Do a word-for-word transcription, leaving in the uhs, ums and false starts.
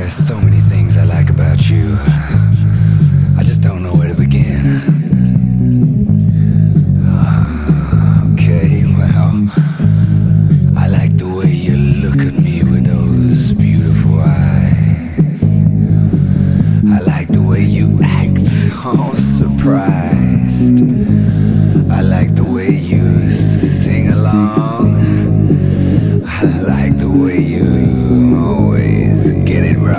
There's so many things I like about you. I just don't know where to begin. Uh, okay, well, I like the way you look at me with those beautiful eyes. I like the way you act, all surprised.